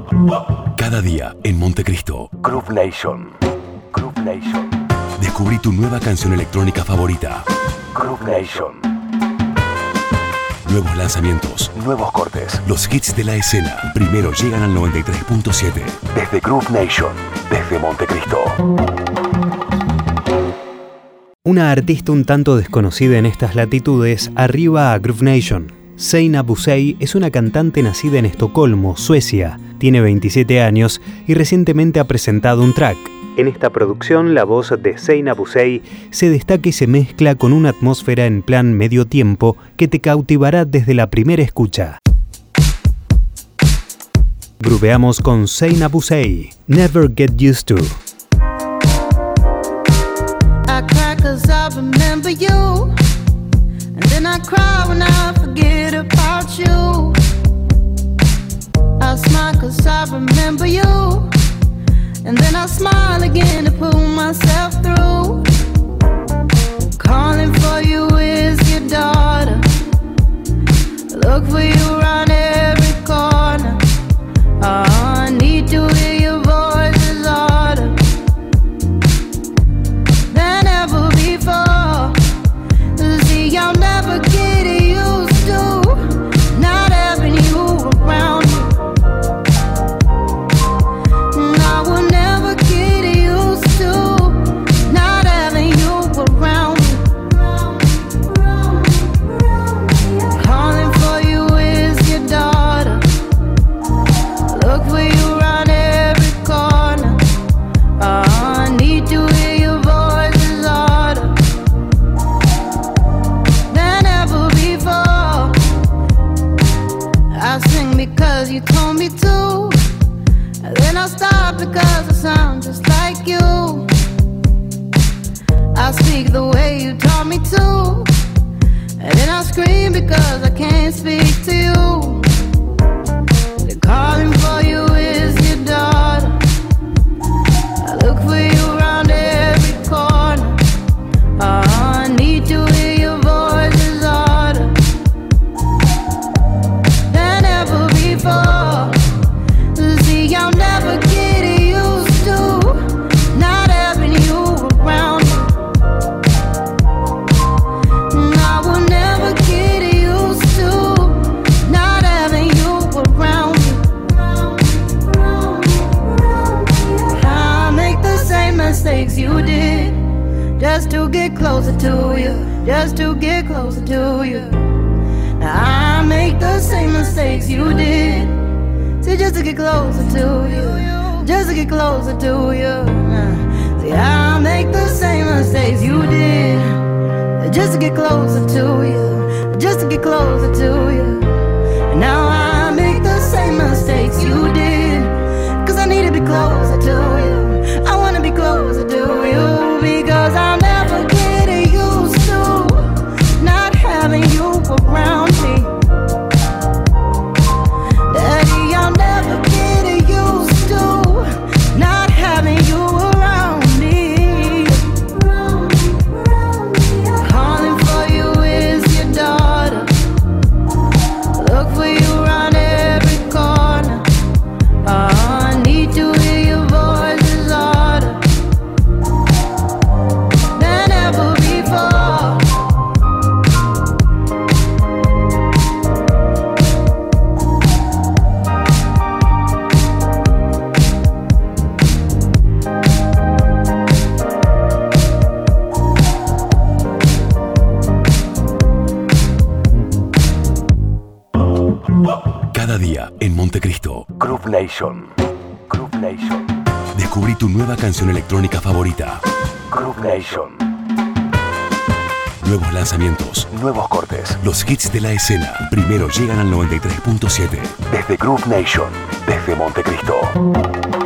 Cada día en Montecristo. Groove Nation. Groove Nation. Descubrí tu nueva canción electrónica favorita. Groove Nation. Nuevos lanzamientos, nuevos cortes, los hits de la escena. Primero llegan al 93.7. Desde Groove Nation, desde Montecristo. Una artista un tanto desconocida en estas latitudes arriba a Groove Nation. Zeina Busei es una cantante nacida en Estocolmo, Suecia. Tiene 27 años y recientemente ha presentado un track. En esta producción, la voz de Zeina Busei se destaca y se mezcla con una atmósfera en plan medio tiempo que te cautivará desde la primera escucha. Grubeamos con Zeina Busei, Never Get Used To. I cry 'cause I remember you, and then I cry when I forget about you. I smile 'cause I remember you, and then I smile again to pull myself through. Calling for you is your daughter. Look for you around every corner. I need to hear your voice is louder than ever before. See, I'll never get used to not having you around me. I will never get used to not having you around me. Calling for you is your daughter. Look for you around every corner. I need to hear your voice is louder than ever before. I sing because you told me to, and then I'll stop because I sound just like you. I speak the way you taught me to, and then I'll scream because I can't speak to you. They're calling for you is your daughter. I look for you around every corner. I need to hear your voice is louder than ever before. See, I'll never get used to not having you around me. I will never get used to not having you around me. I make the same mistakes you did just to get closer to you, just to get closer to you. I make the same mistakes you did, see, just to get closer to you, just to get closer to you. See, I make the same mistakes you did, just to get closer to you, just to get closer to you. And now I make the same mistakes you did, 'cause I need to be closer to you. I wanna be closer to you, because I'll never get used to not having you around me. Daddy, I'll never get used to not having you around me. Calling for you is your daughter. Look for you around every corner. I need to hear your voice is louder than ever before. Cada día en Montecristo. Groove Nation. Groove Nation. Descubrí tu nueva canción electrónica favorita. Groove Nation. Nuevos lanzamientos, nuevos cortes, los hits de la escena. Primero llegan al 93.7. Desde Groove Nation, desde Montecristo.